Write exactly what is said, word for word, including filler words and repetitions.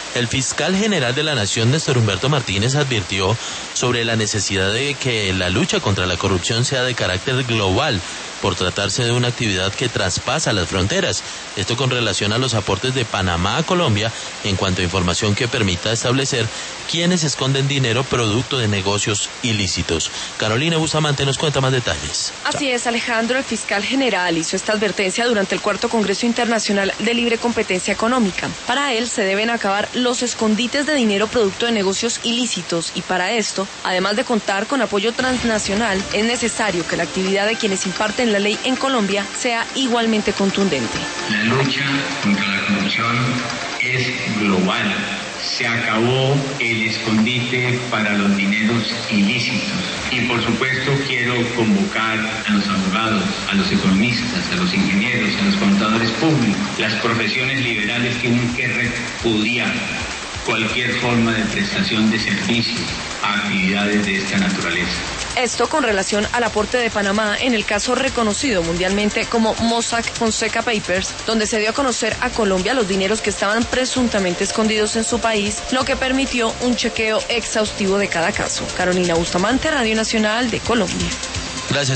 El fiscal general de la Nación, Néstor Humberto Martínez, advirtió sobre la necesidad de que la lucha contra la corrupción sea de carácter global, por tratarse de una actividad que traspasa las fronteras. Esto con relación a los aportes de Panamá a Colombia en cuanto a información que permita establecer quiénes esconden dinero producto de negocios ilícitos. Carolina Bustamante nos cuenta más detalles. Así es, Alejandro. El fiscal general hizo esta advertencia durante el cuarto Congreso Internacional de Libre Competencia Económica. Para él se deben acabar los escondites de dinero producto de negocios ilícitos y para esto, además de contar con apoyo transnacional, es necesario que la actividad de quienes imparten la ley en Colombia sea igualmente contundente. La lucha contra la corrupción es global. Se acabó el escondite para los dineros ilícitos. Y por supuesto quiero convocar a los abogados, a los economistas, a los ingenieros, a los contadores públicos. Las profesiones liberales tienen que repudiar cualquier forma de prestación de servicios a actividades de esta naturaleza. Esto con relación al aporte de Panamá en el caso reconocido mundialmente como Mossack Fonseca Papers, donde se dio a conocer a Colombia los dineros que estaban presuntamente escondidos en su país, lo que permitió un chequeo exhaustivo de cada caso. Carolina Bustamante, Radio Nacional de Colombia. Gracias.